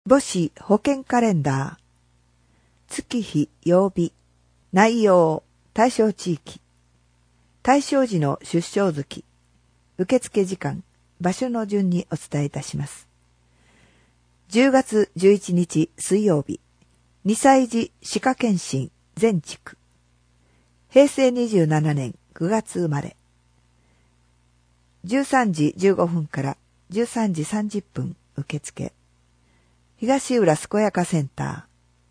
母子保健カレンダー。月日曜日。内容。対象地域。対象時の出生月。受付時間。場所の順にお伝えいたします。10月11日水曜日。2歳児歯科検診全地区。平成27年9月生まれ。13時15分から13時30分受付。東浦健やかセンタ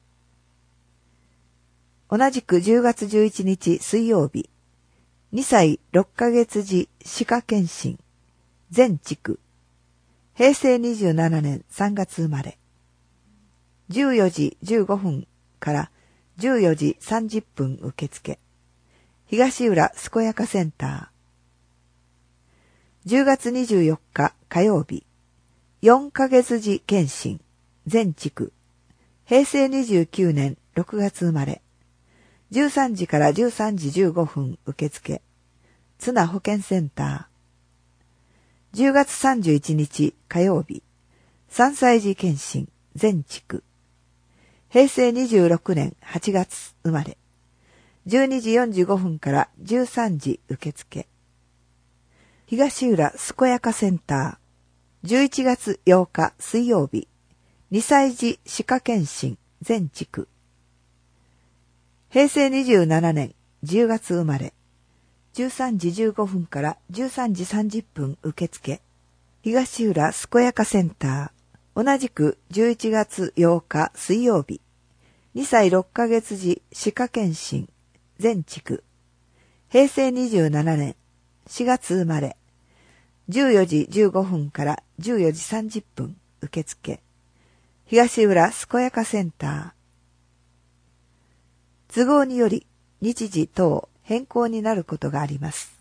ー。同じく10月11日水曜日。2歳6ヶ月児歯科検診。全地区。平成27年3月生まれ。14時15分から14時30分受付。東浦健やかセンター。10月24日火曜日。4ヶ月児検診。全地区。平成29年6月生まれ。13時から13時15分受付。津奈保健センター。10月31日火曜日。3歳児検診。全地区。平成26年8月生まれ。12時45分から13時受付。東浦健やかセンター。11月8日水曜日。2歳児歯科検診全地区。平成27年10月生まれ。13時15分から13時30分受付。東浦健やかセンター。同じく11月8日水曜日。2歳6ヶ月児歯科検診全地区。平成27年4月生まれ。14時15分から14時30分受付。東浦健やかセンター。都合により日時等変更になることがあります。